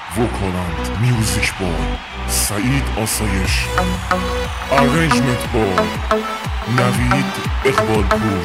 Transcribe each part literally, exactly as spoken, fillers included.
وکالند میوزیک بای سعید آسایش، ارنجمنت بای نوید اقبال پور.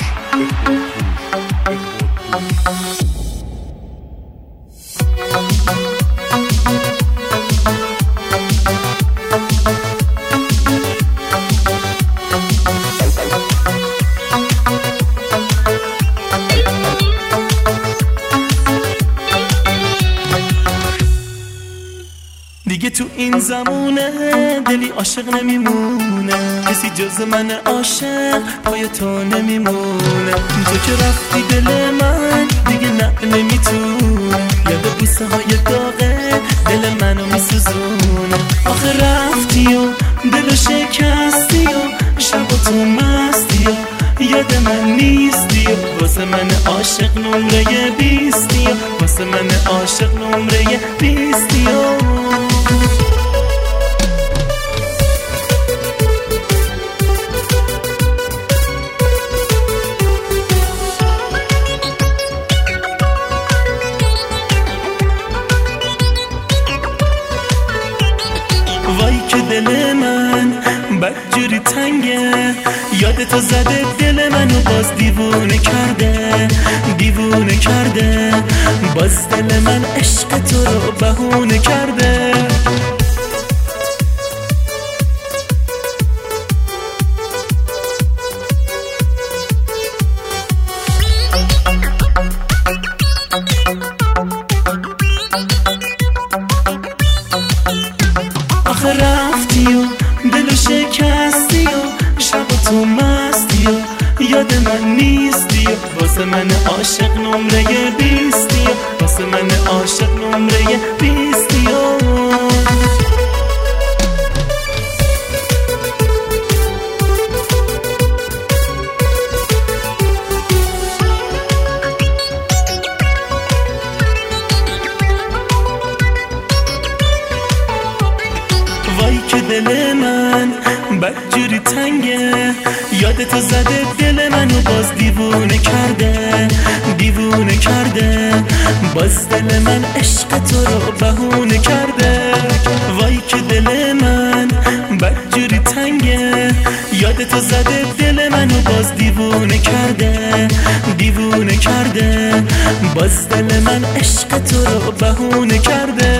دیگه تو این زمونه دلی عاشق نمیمونه، کسی جز من عاشق پای تو نمیمونه. تو که رفتی دل من دیگه نه نمیتونه، یاد بوسه های داغه دل منو میسوزونه. آخه رفتی و دلو شکستی و شب و تو مستی و یاد من نیستی و واسه من عاشق نمره بیستی و واسه من عاشق نمره بیستی و وای که دل من بدجوری تنگه، یاد تو زده دل منو باز دیوونه کرده دیوونه کرده، باز دل من عشق تو رو بهونه کرده. آخه رفتی و دلو شکستی و شب و تو مستی و یاد من نیستی و واسه من عاشق نمره بیستی و واسه من عاشق نمره بیستی و وای که دل من بدجوری تنگه، یاد تو زده دل منو باز دیوونه کرده دیوونه کرده، باز دل من عشق تو رو بهونه کرده. وای که دل من بدجوری تنگه، یاد تو زده دل منو باز دیوونه کرده دیوونه کرده، باز دل من عشق تو رو بهونه کرده.